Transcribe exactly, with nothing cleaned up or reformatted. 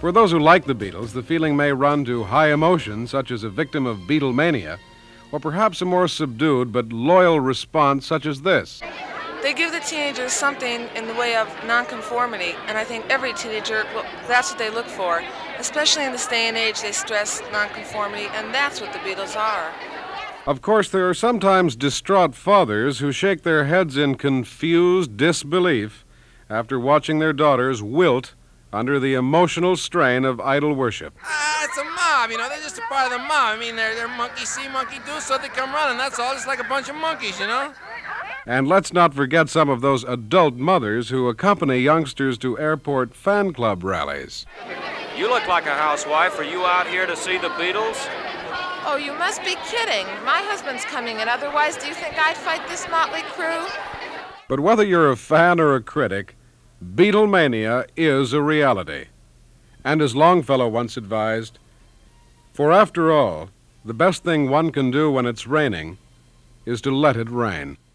For those who like the Beatles, the feeling may run to high emotion, such as a victim of Beatlemania, or perhaps a more subdued but loyal response, such as this. They give the teenagers something in the way of nonconformity, and I think every teenager, well, that's what they look for. Especially in this day and age, they stress nonconformity, and that's what the Beatles are. Of course, there are sometimes distraught fathers who shake their heads in confused disbelief after watching their daughters wilt under the emotional strain of idol worship. Ah, it's a mob, you know, they're just a part of the mob. I mean, they're, they're monkey see, monkey do, so they come running, that's all, just like a bunch of monkeys, you know? And let's not forget some of those adult mothers who accompany youngsters to airport fan club rallies. You look like a housewife. Are you out here to see the Beatles? Oh, you must be kidding. My husband's coming in. Otherwise, do you think I'd fight this motley crew? But whether you're a fan or a critic, Beatlemania is a reality. And as Longfellow once advised, for after all, the best thing one can do when it's raining is to let it rain.